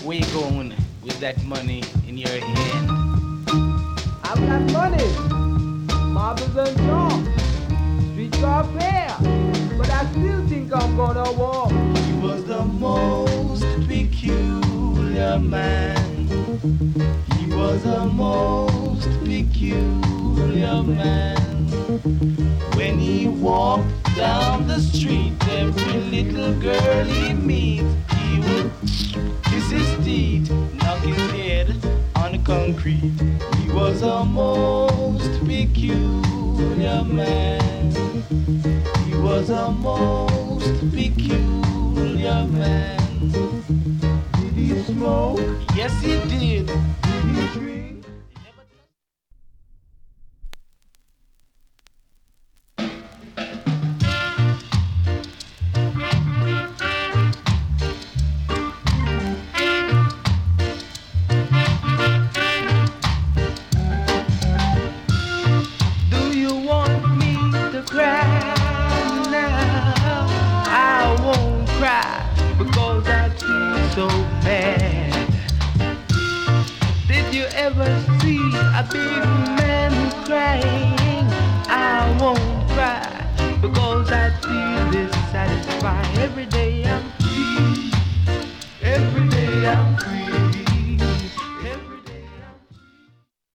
Where you going with that money in your hand? I've got money, marbles and chalk, streetcar fare, but I still think I'm gonna walk. He was the most peculiar man. He was the most peculiar man. When he walked down the street, every little girl he meet, he would kiss his teeth, knock his head on the concrete. He was the most peculiar man. He was the most peculiar man. Did he smoke? Yes, he did. Did he drink? Do you want me to cry now? I won't cry because I feel so bad. Did you ever see a big man crying? I won't cry because I feel dissatisfied every